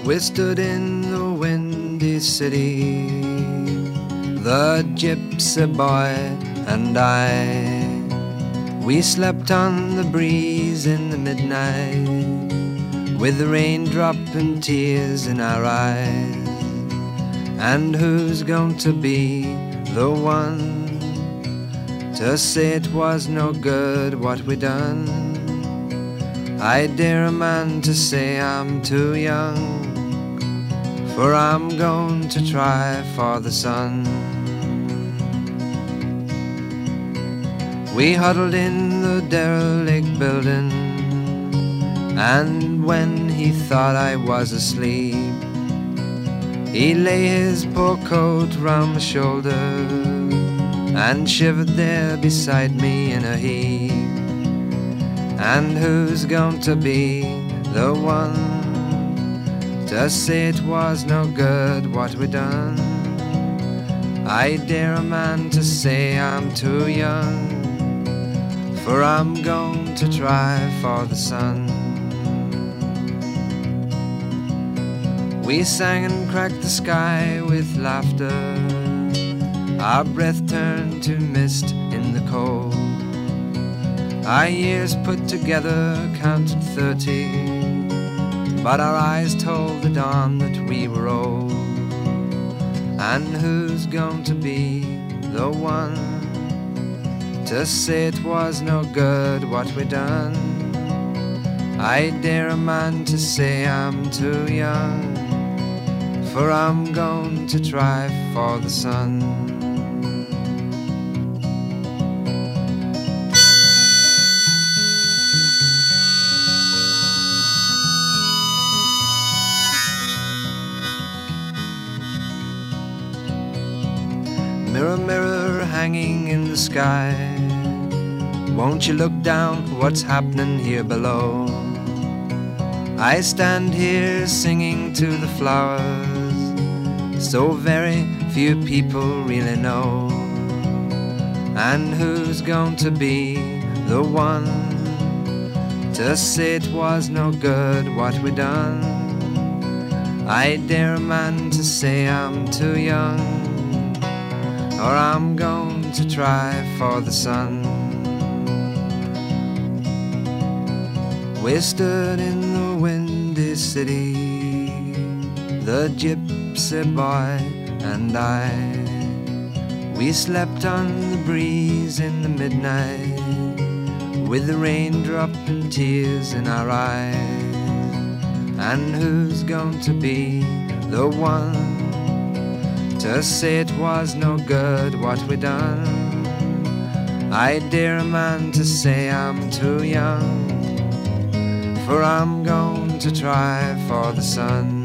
We stood in the windy city, the gypsy boy and I. We slept on the breeze in the midnight, with the raindrop and tears in our eyes. And who's going to be the one to say it was no good what we done? I dare a man to say I'm too young, for I'm going to try for the sun. We huddled in the derelict building, and when he thought I was asleep, he lay his poor coat round my shoulder and shivered there beside me in a heap. And who's going to be the one to say it was no good what we done? I dare a man to say I'm too young, for I'm going to try for the sun. We sang and cracked the sky with laughter, our breath turned to mist in the cold. Our years put together counted 30, but our eyes told the dawn that we were old. And who's going to be the one to say it was no good what we done? I dare a man to say I'm too young, for I'm going to try for the sun. Mirror, mirror hanging in the sky, won't you look down what's happening here below? I stand here singing to the flowers, so very few people really know. And who's going to be the one to say it was no good what we done? I dare a man to say I'm too young, or I'm going to try for the sun. We stood in the windy city, the gypsy boy and I. We slept on the breeze in the midnight, with the raindrop and tears in our eyes. And who's going to be the one to say it was no good what we done? I dare a man to say I'm too young, for I'm going to try for the sun.